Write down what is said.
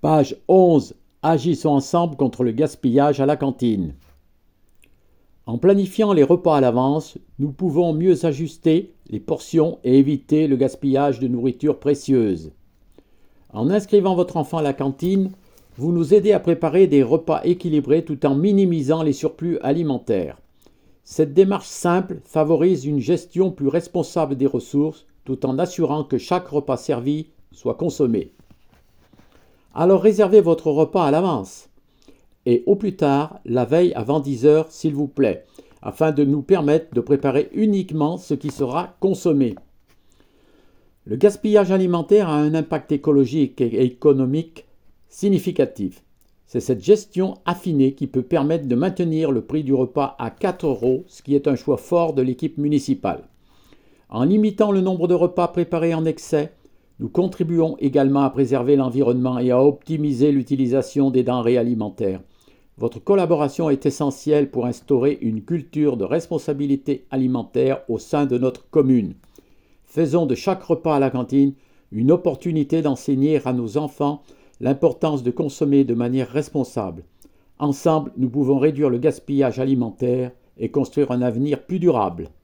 Page 11. Agissons ensemble contre le gaspillage à la cantine. En planifiant les repas à l'avance, nous pouvons mieux ajuster les portions et éviter le gaspillage de nourriture précieuse. En inscrivant votre enfant à la cantine, vous nous aidez à préparer des repas équilibrés tout en minimisant les surplus alimentaires. Cette démarche simple favorise une gestion plus responsable des ressources tout en assurant que chaque repas servi soit consommé. Alors réservez votre repas à l'avance et au plus tard la veille avant 10 heures s'il vous plaît, afin de nous permettre de préparer uniquement ce qui sera consommé. Le gaspillage alimentaire a un impact écologique et économique significatif. C'est cette gestion affinée qui peut permettre de maintenir le prix du repas à 4 €, ce qui est un choix fort de l'équipe municipale. En limitant le nombre de repas préparés en excès, nous contribuons également à préserver l'environnement et à optimiser l'utilisation des denrées alimentaires. Votre collaboration est essentielle pour instaurer une culture de responsabilité alimentaire au sein de notre commune. Faisons de chaque repas à la cantine une opportunité d'enseigner à nos enfants l'importance de consommer de manière responsable. Ensemble, nous pouvons réduire le gaspillage alimentaire et construire un avenir plus durable.